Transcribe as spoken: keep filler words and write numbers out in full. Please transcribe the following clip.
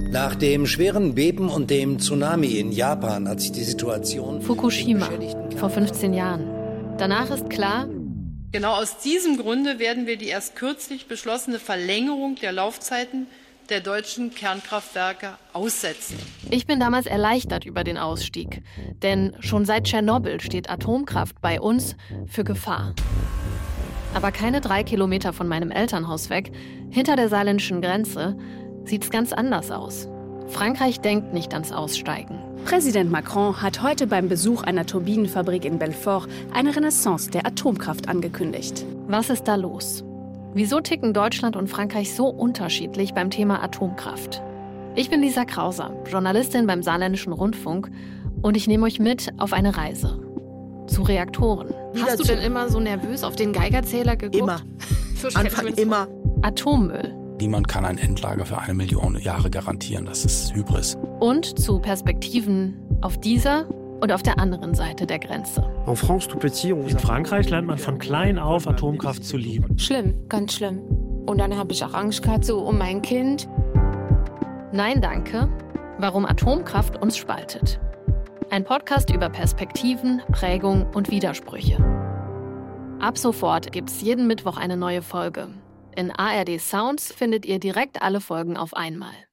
Nach dem schweren Beben und dem Tsunami in Japan hat sich die Situation... Fukushima, vor fünfzehn Jahren. Danach ist klar... Genau aus diesem Grunde werden wir die erst kürzlich beschlossene Verlängerung der Laufzeiten der deutschen Kernkraftwerke aussetzen. Ich bin damals erleichtert über den Ausstieg. Denn schon seit Tschernobyl steht Atomkraft bei uns für Gefahr. Aber keine drei Kilometer von meinem Elternhaus weg, hinter der saarländischen Grenze, sieht es ganz anders aus. Frankreich denkt nicht ans Aussteigen. Präsident Macron hat heute beim Besuch einer Turbinenfabrik in Belfort eine Renaissance der Atomkraft angekündigt. Was ist da los? Wieso ticken Deutschland und Frankreich so unterschiedlich beim Thema Atomkraft? Ich bin Lisa Krauser, Journalistin beim Saarländischen Rundfunk, und ich nehme euch mit auf eine Reise zu Reaktoren. Wieder Hast du zu- denn immer so nervös auf den Geigerzähler geguckt? Immer. So stell ich Anfang mir das immer. vor. Atommüll. Niemand kann ein Endlager für eine Million Jahre garantieren. Das ist Hybris. Und zu Perspektiven auf dieser und auf der anderen Seite der Grenze. En France, tout petit, on In Frankreich lernt man von klein auf Atomkraft zu lieben. Schlimm, ganz schlimm. Und dann habe ich auch Angst gehabt, so um mein Kind. Nein, danke. Warum Atomkraft uns spaltet. Ein Podcast über Perspektiven, Prägung und Widersprüche. Ab sofort gibt's jeden Mittwoch eine neue Folge. In A R D Sounds findet ihr direkt alle Folgen auf einmal.